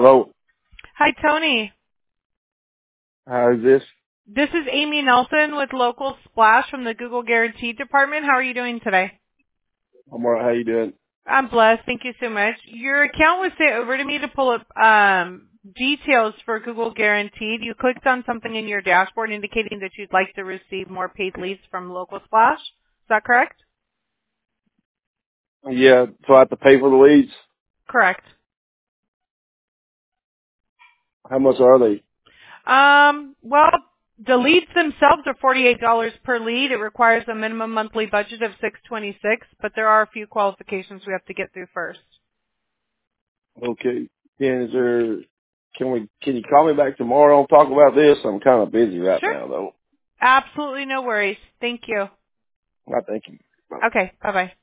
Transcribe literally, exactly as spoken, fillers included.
Hello. Hi, Tony. How is this? This is Amy Nelson with Local Splash from the Google Guarantee Department. How are you doing today? I'm alright. How you doing? I'm blessed. Thank you so much. Your account was sent over to me to pull up um, details for Google Guaranteed. You clicked on something in your dashboard indicating that you'd like to receive more paid leads from Local Splash. Is that correct? Yeah. So I have to pay for the leads. Correct. How much are they? Um, well, the leads themselves are forty-eight dollars per lead. It requires a minimum monthly budget of six hundred twenty-six dollars, but there are a few qualifications we have to get through first. Okay. Then is there? Can we? Can you call me back tomorrow and talk about this? I'm kind of busy right Sure. now, though. Absolutely no worries. Thank you. I thank you. Bye. Okay. Bye-bye.